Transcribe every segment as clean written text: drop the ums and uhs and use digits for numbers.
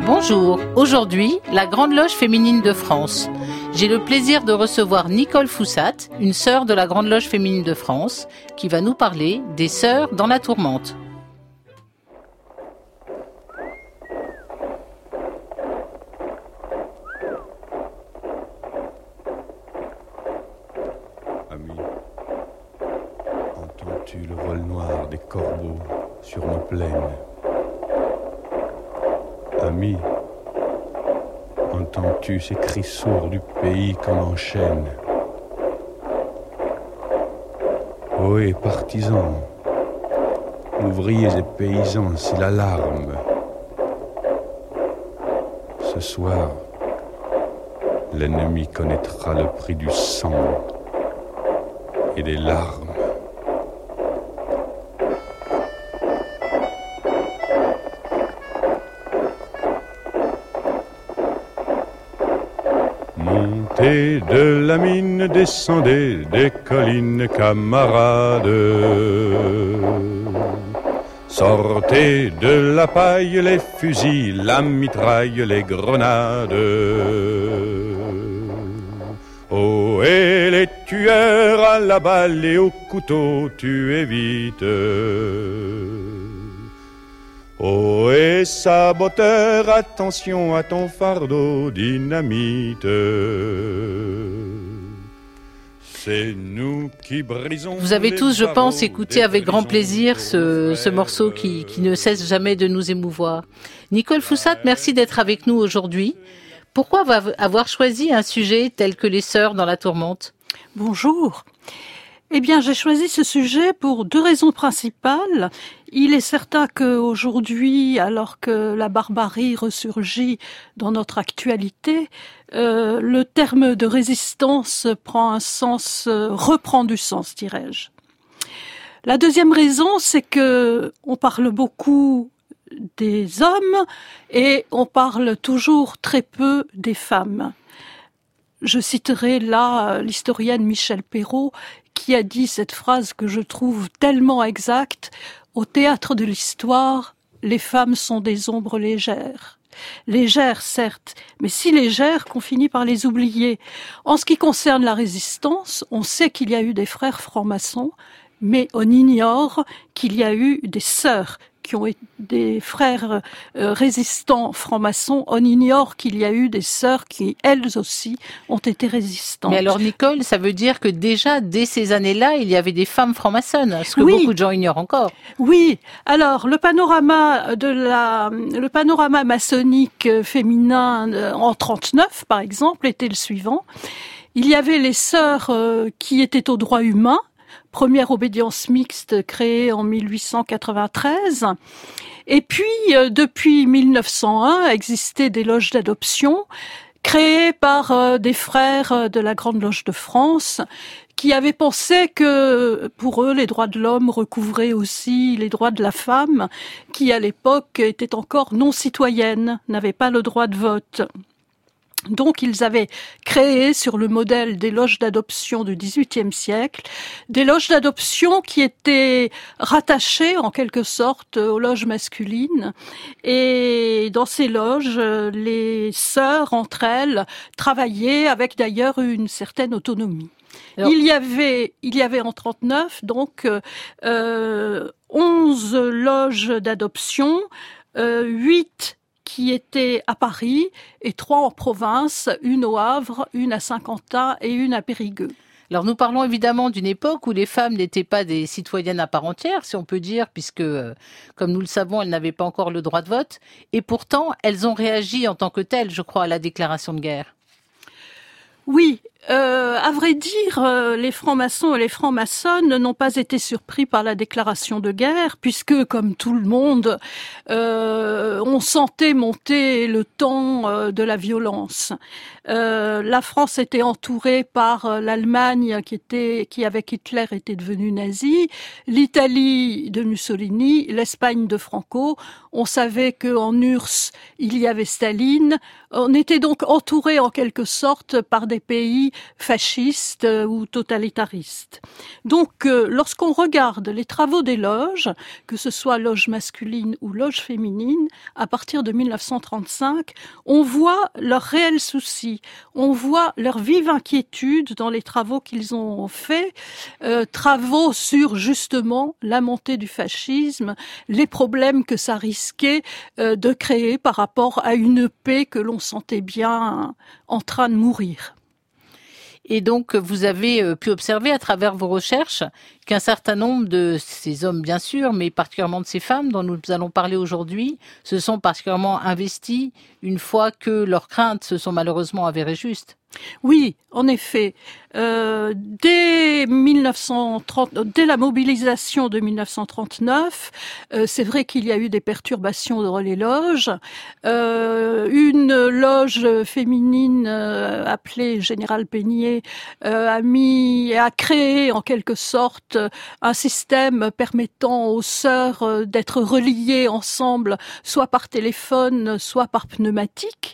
Bonjour, aujourd'hui, la Grande Loge féminine de France. J'ai le plaisir de recevoir Nicole Foussat, une sœur de la Grande Loge féminine de France, qui va nous parler des sœurs dans la tourmente. Ami, entends-tu le vol noir des corbeaux sur nos plaines? Ami, entends-tu ces cris sourds du pays qu'on enchaîne? Ohé, partisans, ouvriers et paysans, c'est l'alarme. Ce soir, l'ennemi connaîtra le prix du sang et des larmes. Montez de la mine, descendez des collines, camarades. Sortez de la paille les fusils, la mitraille, les grenades. Oh, et les tueurs à la balle et au couteau, tuez vite. Oh, et saboteur, attention à ton fardeau, dynamite. C'est nous qui brisons. Vous avez tous, je pense, écouté avec grand plaisir ce morceau qui ne cesse jamais de nous émouvoir. Nicole Foussat, merci d'être avec nous aujourd'hui. Pourquoi avoir choisi un sujet tel que les sœurs dans la tourmente ? Bonjour. Eh bien, j'ai choisi ce sujet pour deux raisons principales. Il est certain qu'aujourd'hui, alors que la barbarie ressurgit dans notre actualité, le terme de résistance reprend du sens, dirais-je. La deuxième raison, c'est que on parle beaucoup des hommes et on parle toujours très peu des femmes. Je citerai là l'historienne Michèle Perrault qui a dit cette phrase que je trouve tellement exacte. Au théâtre de l'histoire, les femmes sont des ombres légères. Légères, certes, mais si légères qu'on finit par les oublier. En ce qui concerne la résistance, on sait qu'il y a eu des frères francs-maçons, mais on ignore qu'il y a eu des sœurs qui ont été des frères résistants francs-maçons. On ignore qu'il y a eu des sœurs qui, elles aussi, ont été résistantes. Mais alors, Nicole, ça veut dire que déjà, dès ces années-là, il y avait des femmes francs-maçonnes, ce que beaucoup de gens ignorent encore. Oui. Alors, le panorama maçonnique féminin en 39, par exemple, était le suivant. Il y avait les sœurs qui étaient au droit humain, première obédience mixte créée en 1893. Et puis, depuis 1901, existaient des loges d'adoption créées par des frères de la Grande Loge de France qui avaient pensé que, pour eux, les droits de l'homme recouvraient aussi les droits de la femme, qui, à l'époque, était encore non citoyenne, n'avait pas le droit de vote. Donc, ils avaient créé, sur le modèle des loges d'adoption du XVIIIe siècle, des loges d'adoption qui étaient rattachées, en quelque sorte, aux loges masculines. Et dans ces loges, les sœurs, entre elles, travaillaient avec d'ailleurs une certaine autonomie. Alors, il y avait en 39, donc, 11 loges d'adoption, 8 qui étaient à Paris et 3 en province, une au Havre, une à Saint-Quentin et une à Périgueux. Alors nous parlons évidemment d'une époque où les femmes n'étaient pas des citoyennes à part entière, si on peut dire, puisque, comme nous le savons, elles n'avaient pas encore le droit de vote. Et pourtant, elles ont réagi en tant que telles, je crois, à la déclaration de guerre. Oui, à vrai dire, les francs-maçons et les francs-maçonnes n'ont pas été surpris par la déclaration de guerre, puisque, comme tout le monde, on sentait monter le temps de la violence. La France était entourée par l'Allemagne qui avec Hitler était devenue nazie, l'Italie de Mussolini, l'Espagne de Franco. On savait qu'en URSS, il y avait Staline. On était donc entouré en quelque sorte par des pays pays fascistes ou totalitaristes. Donc, lorsqu'on regarde les travaux des loges, que ce soit loge masculine ou loge féminine, à partir de 1935, on voit leurs réels soucis, on voit leur vive inquiétude dans les travaux qu'ils ont faits, travaux sur justement la montée du fascisme, les problèmes que ça risquait de créer par rapport à une paix que l'on sentait bien en train de mourir. Et donc, vous avez pu observer à travers vos recherches qu'un certain nombre de ces hommes, bien sûr, mais particulièrement de ces femmes dont nous allons parler aujourd'hui, se sont particulièrement investis une fois que leurs craintes se sont malheureusement avérées justes. Oui, en effet. Dès la mobilisation de 1939, c'est vrai qu'il y a eu des perturbations dans les loges. Une loge féminine appelée Général Peigné a créé en quelque sorte un système permettant aux sœurs d'être reliées ensemble, soit par téléphone, soit par pneumatique.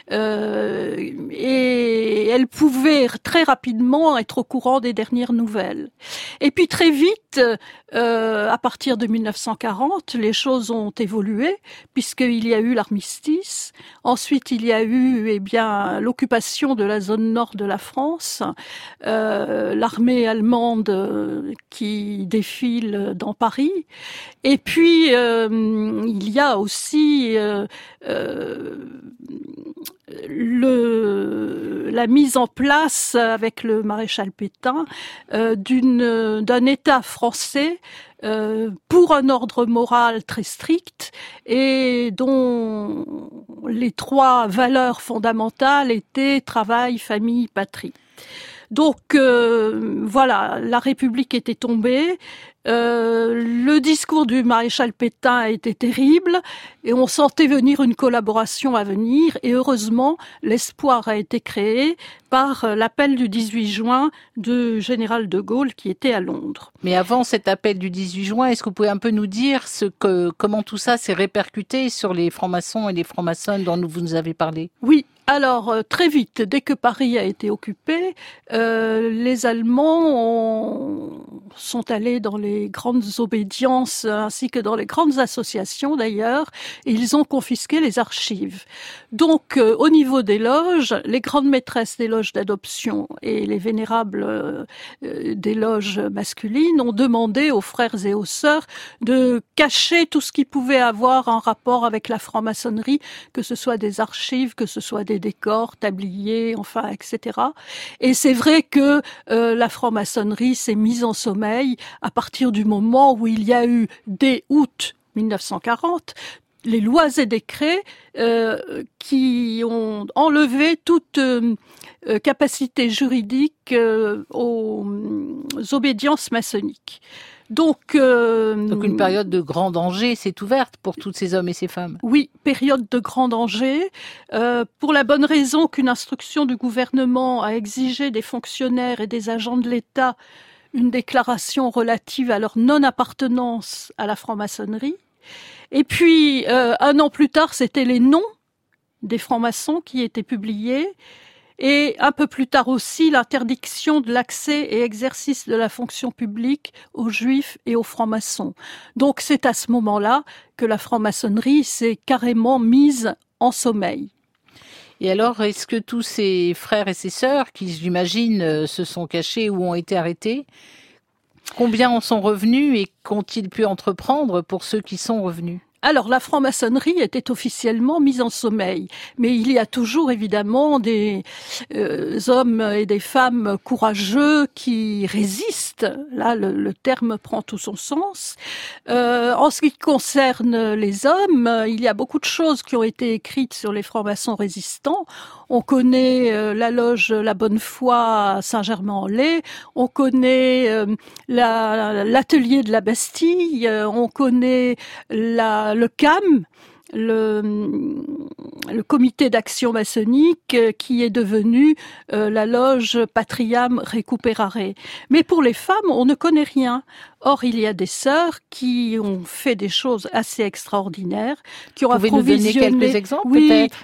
Et elle pouvait très rapidement être au courant des dernières nouvelles. Et puis très vite, à partir de 1940, les choses ont évolué puisqu'il y a eu l'armistice. Ensuite, il y a eu l'occupation de la zone nord de la France, l'armée allemande qui défile dans Paris. Et puis, il y a aussi la mise en place avec le maréchal Pétain d'un État français pour un ordre moral très strict et dont les 3 valeurs fondamentales étaient travail, famille, patrie. Donc voilà, la République était tombée. Le discours du maréchal Pétain était terrible et on sentait venir une collaboration à venir et heureusement l'espoir a été créé par l'appel du 18 juin du général de Gaulle qui était à Londres. Mais avant cet appel du 18 juin, est-ce que vous pouvez un peu nous dire comment tout ça s'est répercuté sur les francs-maçons et les francs-maçonnes dont vous nous avez parlé? Oui. Alors, très vite, dès que Paris a été occupé, les Allemands sont allés dans les grandes obédiences ainsi que dans les grandes associations d'ailleurs, et ils ont confisqué les archives. Donc, au niveau des loges, les grandes maîtresses des loges d'adoption et les vénérables des loges masculines ont demandé aux frères et aux sœurs de cacher tout ce qui pouvait avoir un rapport avec la franc-maçonnerie, que ce soit des archives, que ce soit des décors, tabliers, enfin, etc. Et c'est vrai que la franc-maçonnerie s'est mise en sommeil à partir du moment où il y a eu, dès août 1940, les lois et décrets qui ont enlevé toute capacité juridique aux obédiences maçonniques. Donc une période de grand danger s'est ouverte pour tous ces hommes et ces femmes. Oui, période de grand danger, pour la bonne raison qu'une instruction du gouvernement a exigé des fonctionnaires et des agents de l'État une déclaration relative à leur non-appartenance à la franc-maçonnerie. Et puis, 1 an plus tard, c'était les noms des francs-maçons qui étaient publiés. Et un peu plus tard aussi, l'interdiction de l'accès et exercice de la fonction publique aux juifs et aux francs-maçons. Donc c'est à ce moment-là que la franc-maçonnerie s'est carrément mise en sommeil. Et alors, est-ce que tous ces frères et ces sœurs, qui j'imagine se sont cachés ou ont été arrêtés, combien en sont revenus et qu'ont-ils pu entreprendre pour ceux qui sont revenus ? Alors, la franc-maçonnerie était officiellement mise en sommeil, mais il y a toujours évidemment des hommes et des femmes courageux qui résistent. Là, le terme prend tout son sens. En ce qui concerne les hommes, il y a beaucoup de choses qui ont été écrites sur les francs-maçons résistants. On connaît la loge La Bonne Foi à Saint-Germain-en-Laye, on connaît l'atelier de la Bastille, on connaît le CAM, le comité d'action maçonnique qui est devenu la loge Patriam Recuperare. Mais pour les femmes, on ne connaît rien. Or, il y a des sœurs qui ont fait des choses assez extraordinaires, qui ont approvisionné... Vous pouvez nous donner quelques exemples, peut-être ?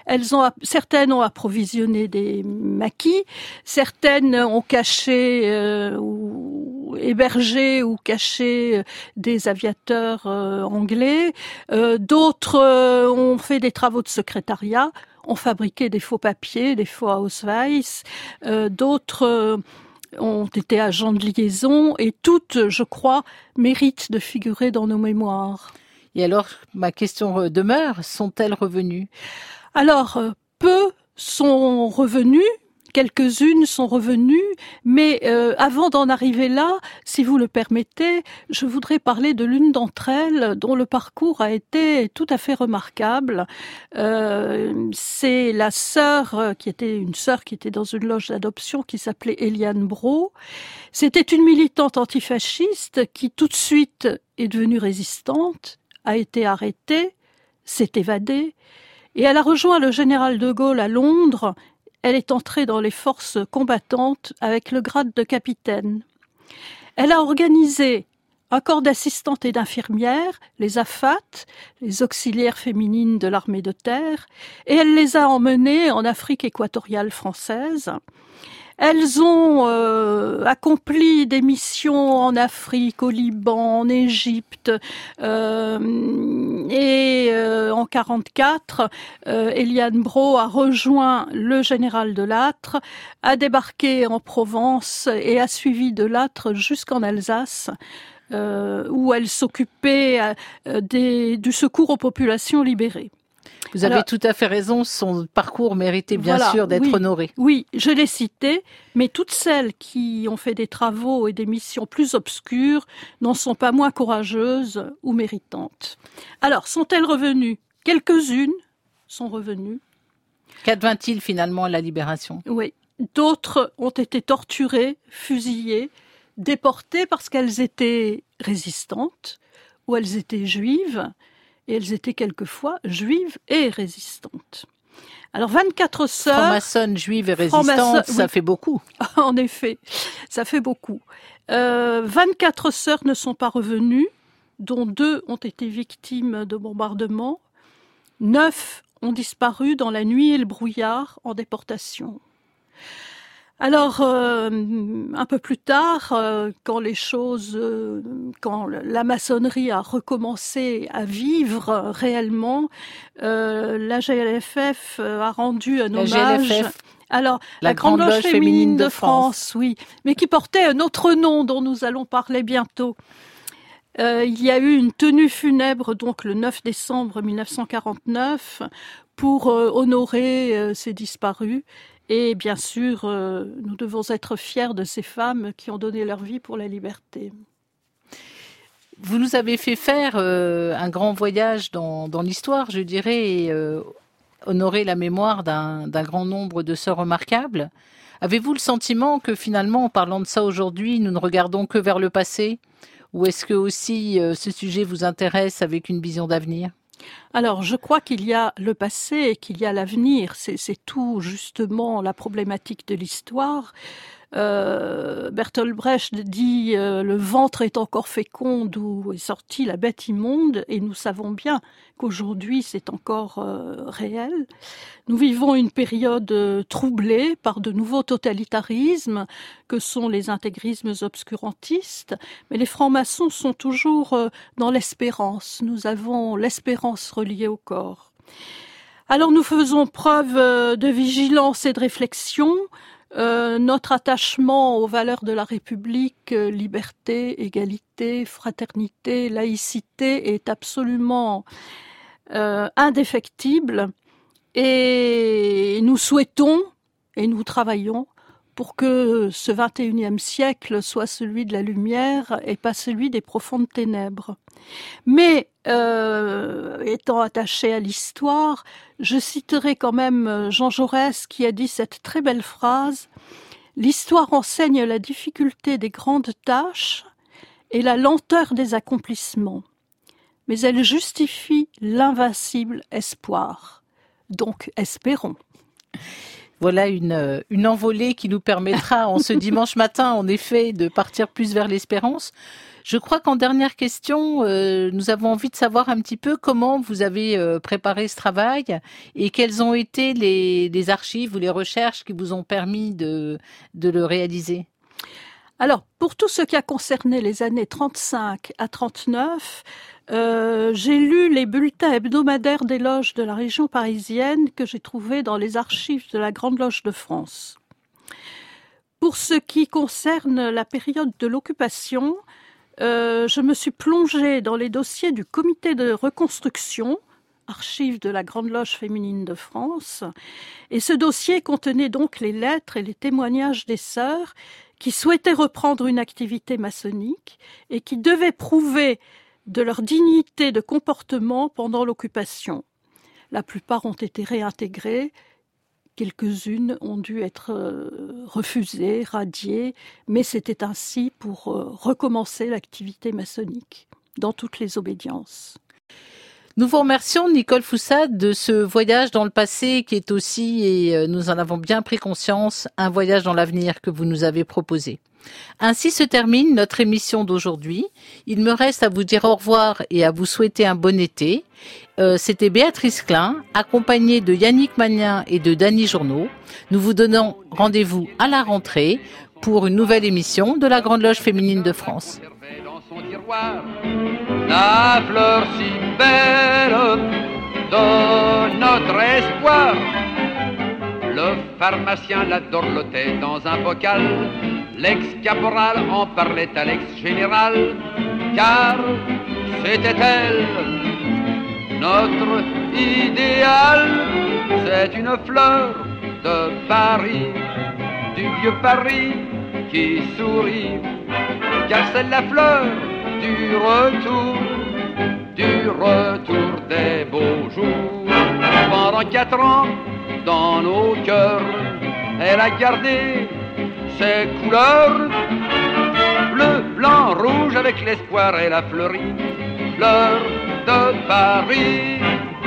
Certaines ont approvisionné des maquis, certaines ont caché ou hébergé ou caché des aviateurs anglais, d'autres ont fait des travaux de secrétariat, ont fabriqué des faux papiers, des faux Ausweis, d'autres... ont été agents de liaison et toutes, je crois, méritent de figurer dans nos mémoires. Et alors, ma question demeure, sont-elles revenues ? Alors, peu sont revenues, quelques-unes sont revenues, mais avant d'en arriver là, si vous le permettez, je voudrais parler de l'une d'entre elles dont le parcours a été tout à fait remarquable. C'est la sœur qui était dans une loge d'adoption qui s'appelait Eliane Brault. C'était une militante antifasciste qui tout de suite est devenue résistante, a été arrêtée, s'est évadée, et elle a rejoint le général de Gaulle à Londres. Elle est entrée dans les forces combattantes avec le grade de capitaine. Elle a organisé un corps d'assistantes et d'infirmières, les AFAT, les auxiliaires féminines de l'armée de terre, et elle les a emmenées en Afrique équatoriale française. Elles ont accompli des missions en Afrique, au Liban, en Égypte, et en 1944, Eliane Brault a rejoint le général de Lattre, a débarqué en Provence et a suivi de Lattre jusqu'en Alsace, où elle s'occupait du secours aux populations libérées. Vous avez tout à fait raison, son parcours méritait bien sûr d'être honoré. Oui, je l'ai cité, mais toutes celles qui ont fait des travaux et des missions plus obscures n'en sont pas moins courageuses ou méritantes. Alors, sont-elles revenues ? Quelques-unes sont revenues. Qu'advint-il finalement à la libération ? Oui, d'autres ont été torturées, fusillées, déportées parce qu'elles étaient résistantes ou elles étaient juives. Et elles étaient quelquefois juives et résistantes. Alors 24 sœurs... Franc-maçonnes, juives et résistantes, ça fait beaucoup. En effet, ça fait beaucoup. 24 sœurs ne sont pas revenues, dont 2 ont été victimes de bombardements. 9 ont disparu dans la nuit et le brouillard en déportation. Alors, un peu plus tard, quand la maçonnerie a recommencé à vivre réellement, la GLFF a rendu un hommage. Alors, la Grande Loge féminine de France, oui, mais qui portait un autre nom dont nous allons parler bientôt. Il y a eu une tenue funèbre, donc le 9 décembre 1949, pour honorer ces disparus. Et bien sûr, nous devons être fiers de ces femmes qui ont donné leur vie pour la liberté. Vous nous avez fait faire un grand voyage dans l'histoire, je dirais, et honorer la mémoire d'un grand nombre de sœurs remarquables. Avez-vous le sentiment que finalement, en parlant de ça aujourd'hui, nous ne regardons que vers le passé ? Ou est-ce que aussi ce sujet vous intéresse avec une vision d'avenir ? Alors, je crois qu'il y a le passé et qu'il y a l'avenir. C'est tout justement la problématique de l'histoire. Bertolt Brecht dit le ventre est encore fécond d'où est sortie la bête immonde, et nous savons bien qu'aujourd'hui c'est encore réel. Nous vivons une période troublée par de nouveaux totalitarismes que sont les intégrismes obscurantistes, mais les francs-maçons sont toujours dans l'espérance. Nous avons l'espérance reliée au corps. Alors nous faisons preuve de vigilance et de réflexion. Notre attachement aux valeurs de la République, liberté, égalité, fraternité, laïcité est absolument indéfectible, et nous souhaitons et nous travaillons pour que ce 21e siècle soit celui de la lumière et pas celui des profondes ténèbres. Mais étant attaché à l'histoire, je citerai quand même Jean Jaurès qui a dit cette très belle phrase : « L'histoire enseigne la difficulté des grandes tâches et la lenteur des accomplissements, mais elle justifie l'invincible espoir. Donc, espérons. Voilà une envolée qui nous permettra, en ce dimanche matin, en effet, de partir plus vers l'espérance. Je crois qu'en dernière question, nous avons envie de savoir un petit peu comment vous avez préparé ce travail et quelles ont été les archives ou les recherches qui vous ont permis de le réaliser. Alors, pour tout ce qui a concerné les années 35 à 39, j'ai lu les bulletins hebdomadaires des loges de la région parisienne que j'ai trouvés dans les archives de la Grande Loge de France. Pour ce qui concerne la période de l'occupation, je me suis plongée dans les dossiers du comité de reconstruction, archives de la Grande Loge féminine de France, et ce dossier contenait donc les lettres et les témoignages des sœurs qui souhaitaient reprendre une activité maçonnique et qui devaient prouver de leur dignité de comportement pendant l'occupation. La plupart ont été réintégrées, quelques-unes ont dû être refusées, radiées, mais c'était ainsi pour recommencer l'activité maçonnique dans toutes les obédiences. Nous vous remercions, Nicole Foussat, de ce voyage dans le passé qui est aussi, et nous en avons bien pris conscience, un voyage dans l'avenir que vous nous avez proposé. Ainsi se termine notre émission d'aujourd'hui. Il me reste à vous dire au revoir et à vous souhaiter un bon été. C'était Béatrice Klein, accompagnée de Yannick Magnin et de Dany Journeau. Nous vous donnons rendez-vous à la rentrée pour une nouvelle émission de la Grande Loge féminine de France. La fleur si belle de notre espoir. Le pharmacien la dorlotait dans un bocal. L'ex-caporal en parlait à l'ex-général, car c'était elle, notre idéal. C'est une fleur de Paris, du vieux Paris qui sourit, car c'est la fleur du retour des beaux jours. Pendant 4 ans, dans nos cœurs, elle a gardé ses couleurs, bleu, blanc, rouge, avec l'espoir, elle a fleuri, fleur de Paris.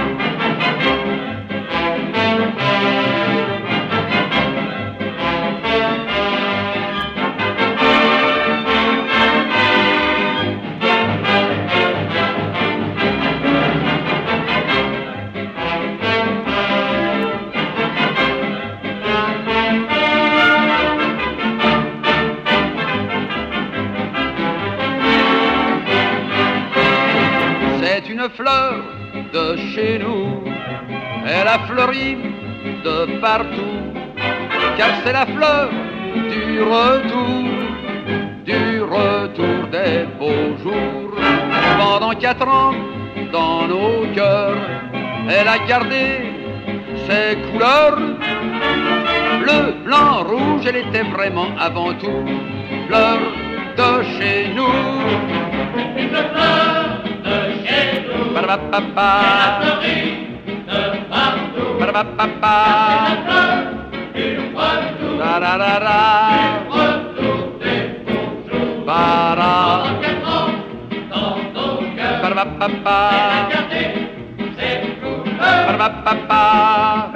Une fleur de chez nous, elle a fleuri de partout, car c'est la fleur du retour des beaux jours. Pendant 4 ans, dans nos cœurs, elle a gardé ses couleurs, bleu, blanc, rouge, elle était vraiment avant tout fleur de chez nous. Une fleur de chez nous. Ba-da-ba-ba-ba. La fleurie de partout. Ba-da-ba-ba-ba. C'est la fleur du retour. Da-da-da-da. Du retour des beaux jours. Ba-da. Pendant 4 ans, dans nos cœurs. Ba-da-ba-ba-ba. Elle a gardé ses couleurs. Ba-da-ba-ba-ba.